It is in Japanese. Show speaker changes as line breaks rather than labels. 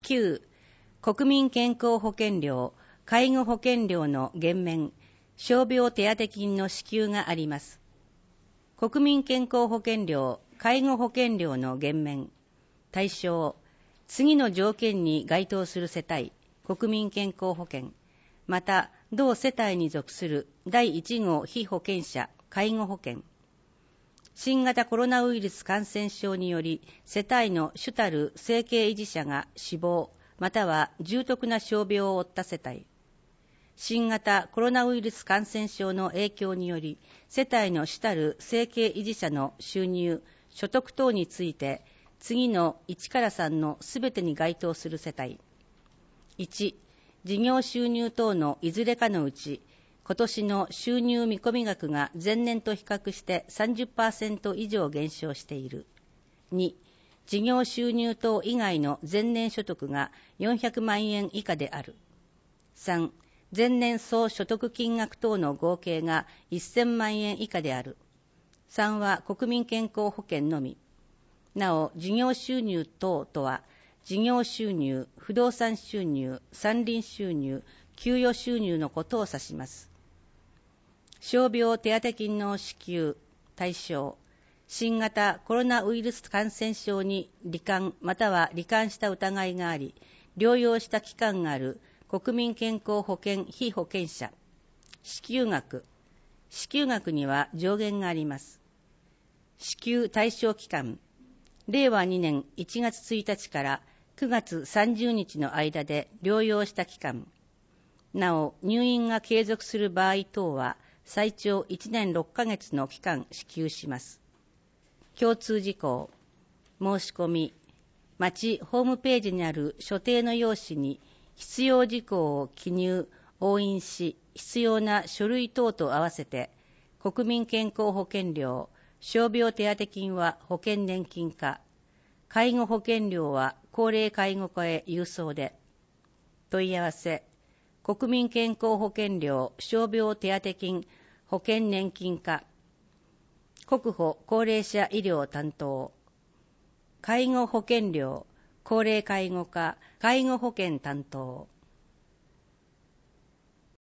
9、国民健康保険料、介護保険料の減免、傷病手当金の支給があります。国民健康保険料、介護保険料の減免、対象、次の条件に該当する世帯、国民健康保険、また同世帯に属する第1号被保険者、介護保険、新型コロナウイルス感染症により世帯の主たる生計維持者が死亡または重篤な傷病を負った世帯、新型コロナウイルス感染症の影響により世帯の主たる生計維持者の収入、所得等について次の1から3のすべてに該当する世帯、1、事業収入等のいずれかのうち今年の収入見込み額が前年と比較して 30% 以上減少している。2、事業収入等以外の前年所得が400万円以下である。3、前年総所得金額等の合計が1000万円以下である。3は国民健康保険のみ。なお、事業収入等とは、事業収入、不動産収入、山林収入、給与収入のことを指します。傷病手当金の支給、対象、新型コロナウイルス感染症に罹患または罹患した疑いがあり、療養した期間がある国民健康保険被保険者、支給額には上限があります。支給対象期間、令和2年1月1日から9月30日の間で療養した期間、なお入院が継続する場合等は最長1年6ヶ月の期間支給します。共通事項、申し込み、町ホームページにある所定の用紙に必要事項を記入、押印し、必要な書類等と合わせて、国民健康保険料、傷病手当金は保険年金課、介護保険料は高齢介護課へ郵送で、問い合わせ、国民健康保険料、傷病手当金、保険年金課、国保高齢者医療担当、介護保険料、高齢介護課、介護保険担当。